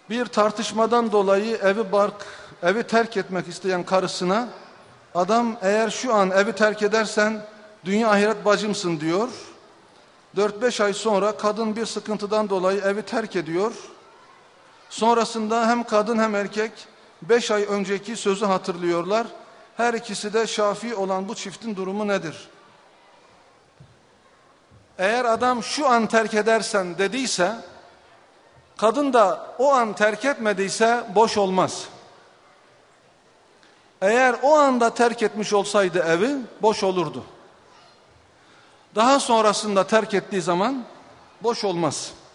Bir tartışmadan dolayı evi terk etmek isteyen karısına adam eğer şu an evi terk edersen dünya ahiret bacımsın diyor. 4-5 ay sonra kadın bir sıkıntıdan dolayı evi terk ediyor. Sonrasında hem kadın hem erkek 5 ay önceki sözü hatırlıyorlar. Her ikisi de Şafii olan bu çiftin durumu nedir? Eğer adam şu an terk edersen dediyse, kadın da o an terk etmediyse boş olmaz. Eğer o anda terk etmiş olsaydı evi boş olurdu. Daha sonrasında terk ettiği zaman boş olmaz.